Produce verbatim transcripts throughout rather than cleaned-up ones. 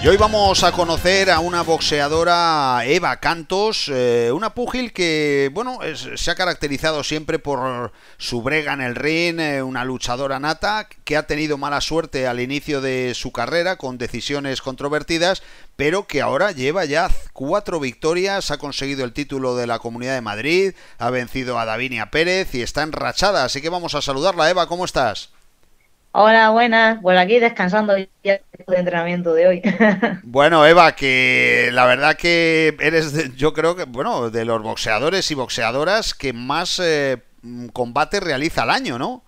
Y hoy vamos a conocer a una boxeadora, Eva Cantos, eh, una púgil que, bueno, es, se ha caracterizado siempre por su brega en el ring, eh, una luchadora nata que ha tenido mala suerte al inicio de su carrera con decisiones controvertidas, pero que ahora lleva ya cuatro victorias, ha conseguido el título de la Comunidad de Madrid, ha vencido a Davinia Pérez y está enrachada, así que vamos a saludarla. Eva, ¿cómo estás? Hola, buenas. Pues aquí descansando ya del entrenamiento de hoy. Bueno, Eva, que la verdad que eres, de- yo creo que, bueno, de los boxeadores y boxeadoras que más eh, combate realiza al año, ¿no?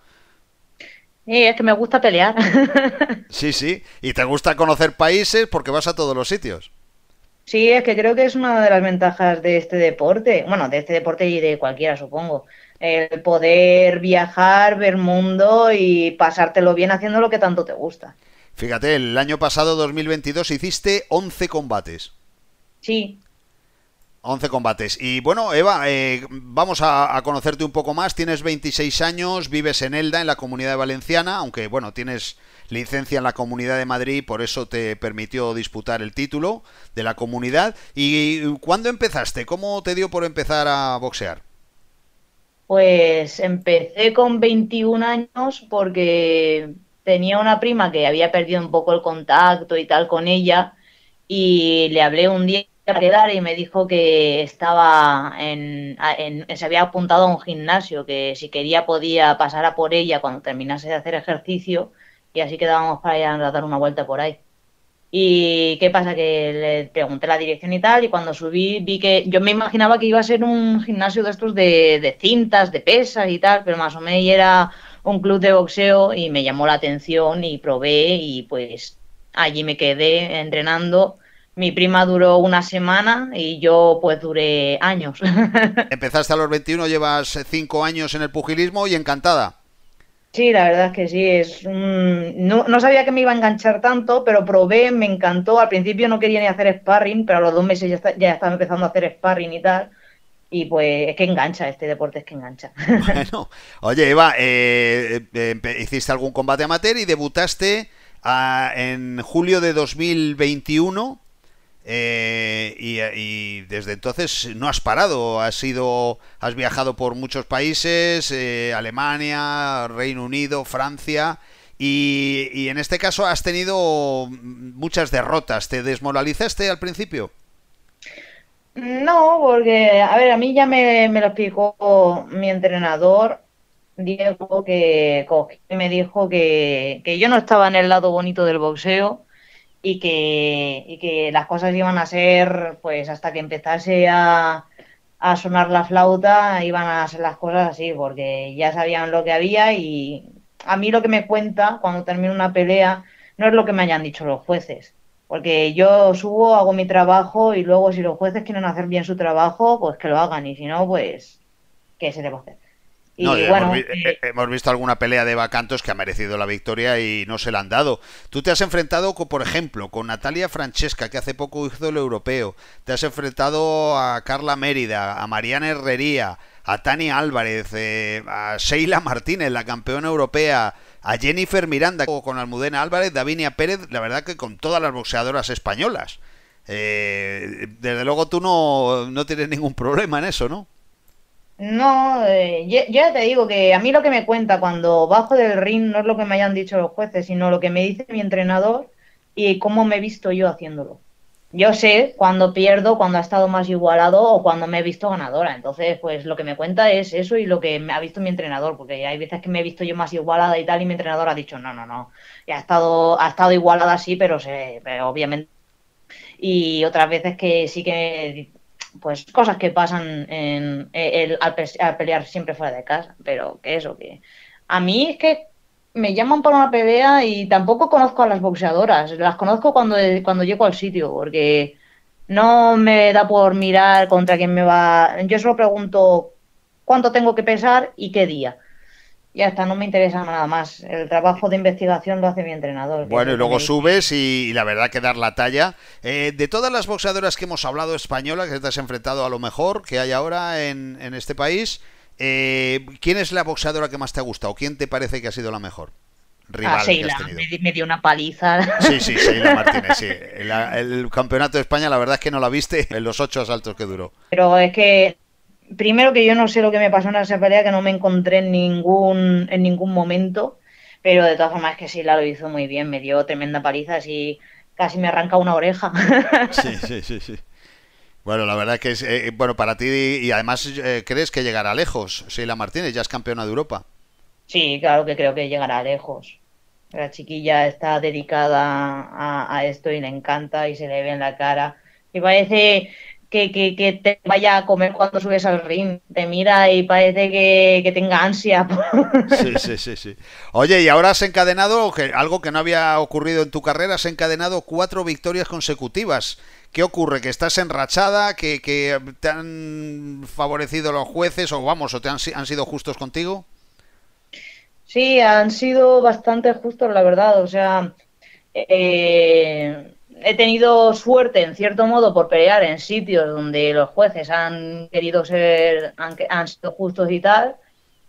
Y es que me gusta pelear. Sí, sí. Y te gusta conocer países porque vas a todos los sitios. Sí, es que creo que es una de las ventajas de este deporte. Bueno, de este deporte y de cualquiera, supongo. El poder viajar, ver mundo y pasártelo bien haciendo lo que tanto te gusta. Fíjate, el año pasado, dos mil veintidós, hiciste once combates. Sí. Once combates. Y bueno, Eva, eh, vamos a, a conocerte un poco más. Tienes veintiséis años, vives en Elda, en la Comunidad Valenciana, aunque bueno, tienes licencia en la Comunidad de Madrid, por eso te permitió disputar el título de la comunidad. ¿Y cuándo empezaste? ¿Cómo te dio por empezar a boxear? Pues empecé con veintiún años porque tenía una prima que había perdido un poco el contacto y tal con ella y le hablé un día para quedar y me dijo que estaba en, en- se había apuntado a un gimnasio, que si quería podía pasar a por ella cuando terminase de hacer ejercicio y así quedábamos para ir a dar una vuelta por ahí. ¿Y qué pasa? Que le pregunté la dirección y tal, y cuando subí vi que yo me imaginaba que iba a ser un gimnasio de estos de, de cintas, de pesas y tal, pero más o menos era un club de boxeo y me llamó la atención y probé y pues allí me quedé entrenando. Mi prima duró una semana y yo pues duré años. Empezaste a los veintiuno, llevas cinco años en el pugilismo y encantada. Sí, la verdad es que sí, es un- no, no sabía que me iba a enganchar tanto, pero probé, me encantó. Al principio no quería ni hacer sparring, pero a los dos meses ya, está- ya estaba empezando a hacer sparring y tal. Y pues es que engancha, este deporte es que engancha. Bueno, oye, Eva, eh, eh, empe- hiciste algún combate amateur y debutaste ah, en julio de dos mil veintiuno. Eh, y, y desde entonces no has parado, has ido, has viajado por muchos países, eh, Alemania, Reino Unido, Francia, y, y en este caso has tenido muchas derrotas. ¿Te desmoralizaste al principio? No, porque, a ver, a mí ya me, me lo explicó mi entrenador, Diego, que cogió y me dijo que, que yo no estaba en el lado bonito del boxeo y que, y que las cosas iban a ser, pues hasta que empezase a, a sonar la flauta, iban a ser las cosas así, porque ya sabían lo que había y a mí lo que me cuenta cuando termino una pelea no es lo que me hayan dicho los jueces. Porque yo subo, hago mi trabajo y luego si los jueces quieren hacer bien su trabajo, pues que lo hagan y si no, pues, ¿qué se le va a hacer? No, Y hemos, vi- bueno, eh, eh, eh, hemos visto alguna pelea de Bacantos que ha merecido la victoria y no se la han dado. Tú te has enfrentado, con, por ejemplo, con Natalia Francesca, que hace poco hizo el europeo. Te has enfrentado a Carla Mérida, a Mariana Herrería, a Tani Álvarez, eh, a Sheila Martínez, la campeona europea, a Jennifer Miranda, con Almudena Álvarez, Davinia Pérez, la verdad que con todas las boxeadoras españolas. Eh, desde luego tú no, no tienes ningún problema en eso, ¿no? no, eh, yo, yo ya te digo que a mí lo que me cuenta cuando bajo del ring no es lo que me hayan dicho los jueces, sino lo que me dice mi entrenador y cómo me he visto yo haciéndolo. Yo sé cuando pierdo, cuando ha estado más igualado o cuando me he visto ganadora. Entonces, pues lo que me cuenta es eso y lo que me ha visto mi entrenador, porque hay veces que me he visto yo más igualada y tal, y mi entrenador ha dicho, no, no, no, ya ha estado, ha estado igualada sí, pero, se, pero obviamente y otras veces que sí que, pues cosas que pasan en, el, al, pe- al pelear siempre fuera de casa, pero que eso, que a mí es que me llaman para una pelea y tampoco conozco a las boxeadoras, las conozco cuando, cuando llego al sitio, porque no me da por mirar contra quién me va, yo solo pregunto cuánto tengo que pesar y qué día. Ya está, no me interesa nada más. El trabajo de investigación lo hace mi entrenador, que es Bueno, y el que me luego dice. subes y, y la verdad que dar la talla. Eh, de todas las boxeadoras que hemos hablado españolas, que te has enfrentado a lo mejor que hay ahora en, en este país, eh, ¿quién es la boxeadora que más te ha gustado? ¿Quién te parece que ha sido la mejor? A rival que has Sheila, tenido. me, di- me dio una paliza. Sí, sí, Sheila Martínez, sí. El, el campeonato de España, la verdad es que no la viste en los ocho asaltos que duró. Pero es que, primero que yo no sé lo que me pasó en esa pelea, que no me encontré en ningún, en ningún momento, pero de todas formas es que Sheila lo hizo muy bien, me dio tremenda paliza, así casi me arranca una oreja. Sí, sí, sí, sí. Bueno, la verdad que es, eh, bueno, para ti y además eh, crees que llegará lejos. Sheila Martínez ya es campeona de Europa. Sí, claro que creo que llegará lejos. La chiquilla está dedicada a, a esto y le encanta y se le ve en la cara. Y parece que, que, que te vaya a comer cuando subes al ring. Te mira y parece que, que tenga ansia. Sí, sí, sí, sí. Oye, y ahora has encadenado que, algo que no había ocurrido en tu carrera, has encadenado cuatro victorias consecutivas. ¿Qué ocurre? ¿Que estás enrachada? ¿Que, que te han favorecido los jueces? ¿O vamos, o te han, si- han sido justos contigo? Sí, han sido bastante justos, la verdad. O sea, eh, he tenido suerte, en cierto modo, por pelear en sitios donde los jueces han querido ser, han, han sido justos y tal.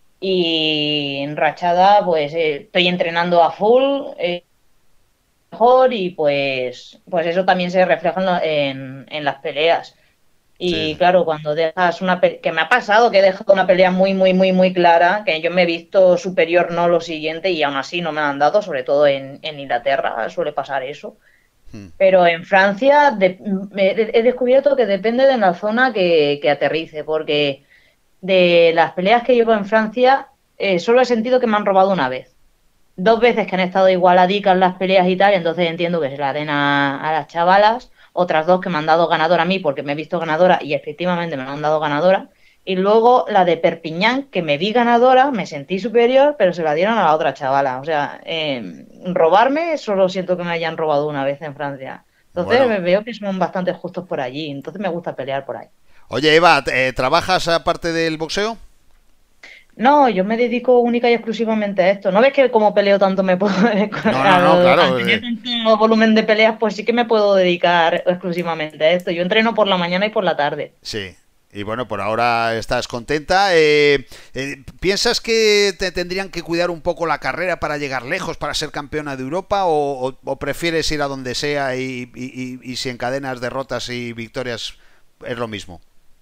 Y en Rachada, pues eh, estoy entrenando a full, eh, mejor y pues, pues eso también se refleja en, la- en, en las peleas. Sí, Y claro, cuando dejas una pelea, que me ha pasado que he dejado una pelea muy, muy, muy, muy clara, que yo me he visto superior, no lo siguiente, y aún así no me la han dado, sobre todo en, en Inglaterra suele pasar eso. mm, Pero en Francia de- me- he descubierto que depende de la zona que, que aterrice, porque de las peleas que llevo en Francia, eh, solo he sentido que me han robado una vez. Dos veces que han estado igualadicas las peleas y tal, entonces entiendo que se la den a, a las chavalas. Otras dos que me han dado ganadora a mí porque me he visto ganadora y efectivamente me han dado ganadora. Y luego la de Perpiñán, que me vi ganadora, me sentí superior, pero se la dieron a la otra chavala. O sea, eh, robarme, solo siento que me hayan robado una vez en Francia. Entonces bueno. me veo que son bastante justos por allí. Entonces me gusta pelear por ahí. Oye, Eva, eh, ¿trabajas aparte del boxeo? No, yo me dedico única y exclusivamente a esto. ¿No ves que como peleo tanto me puedo, No, no, no, al, al claro. tener eh, tanto volumen de peleas, pues sí que me puedo dedicar exclusivamente a esto. Yo entreno por la mañana y por la tarde. Sí. Y bueno, por ahora estás contenta. Eh, eh, ¿piensas que te tendrían que cuidar un poco la carrera para llegar lejos, para ser campeona de Europa? ¿O, o- o prefieres ir a donde sea y, y- y- y si encadenas derrotas y victorias es lo mismo?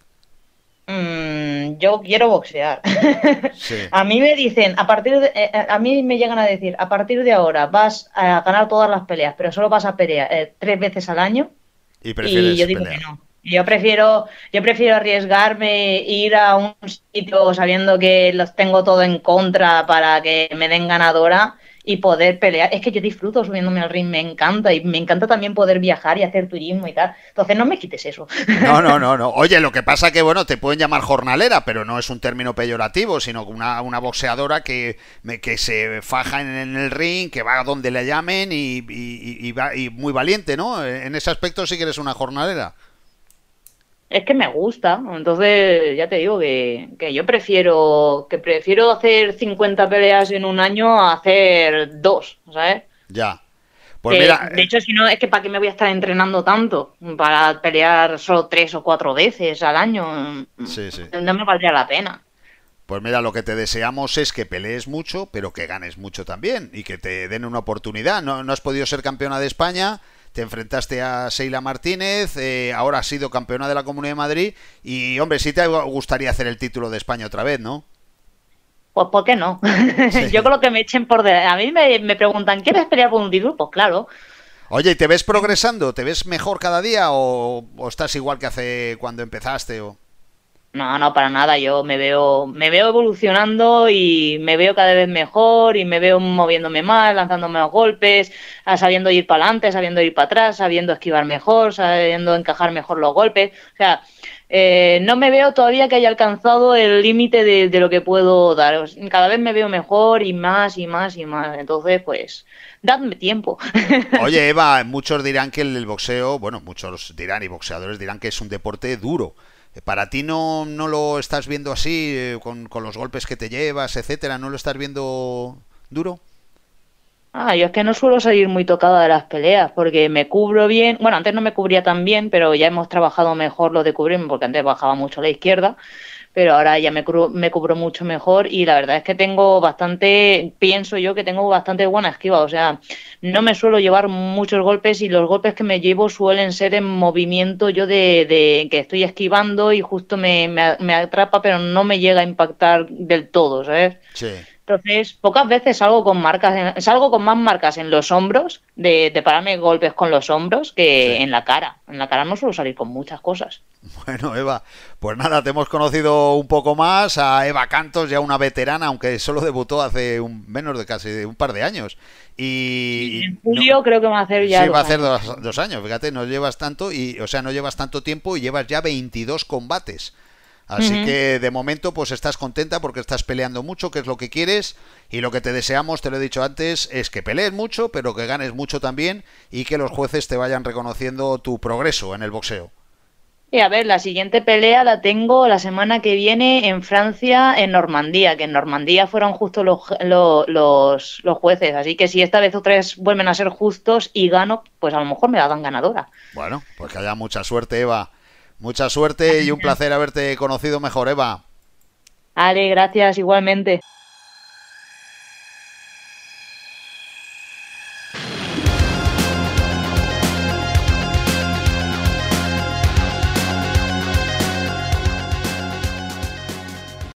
Mm, yo quiero boxear. Sí. A mí me dicen, a partir de, eh, eh, a mí me llegan a decir, a partir de ahora vas a ganar todas las peleas, pero solo vas a pelear eh, tres veces al año. Y Y yo prefieres digo que pelear. no. Yo prefiero, yo prefiero arriesgarme, ir a un sitio sabiendo que los tengo todo en contra para que me den ganadora y poder pelear. Es que yo disfruto subiéndome al ring, me encanta y me encanta también poder viajar y hacer turismo y tal. Entonces no me quites eso. No, no, no, no. Oye, lo que pasa que, bueno, te pueden llamar jornalera, pero no es un término peyorativo, sino una, una boxeadora que, me- que se faja en, en el ring, que va a donde le llamen y, y- y va- y muy valiente, ¿no? En ese aspecto sí que eres una jornalera. Es que me gusta, entonces ya te digo que, que yo prefiero que prefiero hacer cincuenta peleas en un año a hacer dos, ¿sabes? Ya. Pues Que, mira, de eh, hecho, si no, es que ¿para qué me voy a estar entrenando tanto? Para pelear solo tres o cuatro veces al año. sí, sí. No me valdría la pena. Pues mira, lo que te deseamos es que pelees mucho, pero que ganes mucho también y que te den una oportunidad. No, no has podido ser campeona de España, te enfrentaste a Sheila Martínez, eh, ahora has sido campeona de la Comunidad de Madrid y, hombre, sí te gustaría hacer el título de España otra vez, ¿no? Pues ¿por qué no? Yo Sí. creo que me echen por delante. A mí me, me preguntan, ¿quieres pelear por un título? Pues claro. Oye, ¿y te ves progresando? ¿Te ves mejor cada día o, o estás igual que hace cuando empezaste? O... No, no, para nada. Yo me veo, me veo evolucionando y me veo cada vez mejor y me veo moviéndome más, lanzando menos golpes, ah, sabiendo ir para adelante, sabiendo ir para atrás, sabiendo esquivar mejor, sabiendo encajar mejor los golpes. O sea, eh, no me veo todavía que haya alcanzado el límite de, de lo que puedo dar. Cada vez me veo mejor y más y más y más. Entonces, pues, dadme tiempo. Oye, Eva, muchos dirán que el, el boxeo, bueno, muchos dirán y boxeadores dirán que es un deporte duro. Eh, ¿Para ti no, no lo estás viendo así, eh, con, con los golpes que te llevas, etcétera? ¿No lo estás viendo duro? Ah, yo es que no suelo salir muy tocada de las peleas porque me cubro bien. Bueno, antes no me cubría tan bien, pero ya hemos trabajado mejor lo de cubrirme porque antes bajaba mucho a la izquierda. pero ahora ya me, cubro, me cubro mucho mejor y la verdad es que tengo bastante, pienso yo que tengo bastante buena esquiva, o sea, no me suelo llevar muchos golpes y los golpes que me llevo suelen ser en movimiento yo de, de que estoy esquivando y justo me, me, me atrapa, pero no me llega a impactar del todo, ¿sabes? Sí. Entonces, pocas veces salgo con marcas, en- salgo con más marcas en los hombros, de, de pararme golpes con los hombros, que Sí. en la cara. En la cara no suelo salir con muchas cosas. Bueno, Eva, pues nada, te hemos conocido un poco más a Eva Cantos, ya una veterana, aunque solo debutó hace un, menos de casi un par de años. Sí, Y en no, julio creo que va a hacer ya sí, va a dos hacer años. dos, dos años, fíjate, no llevas tanto, y, o sea, no llevas tanto tiempo y llevas ya veintidós combates. Así Ujú. que de momento pues estás contenta porque estás peleando mucho, que es lo que quieres, y lo que te deseamos, te lo he dicho antes, es que pelees mucho, pero que ganes mucho también y que los jueces te vayan reconociendo tu progreso en el boxeo. Y a ver, la siguiente pelea la tengo la semana que viene en Francia, en Normandía, que en Normandía fueron justos los, lo- los, los jueces. Así que si esta vez otra vez vuelven a ser justos y gano, pues a lo mejor me la dan ganadora. Bueno, pues que haya mucha suerte, Eva. Mucha suerte y un placer haberte conocido mejor, Eva. Ale, gracias igualmente.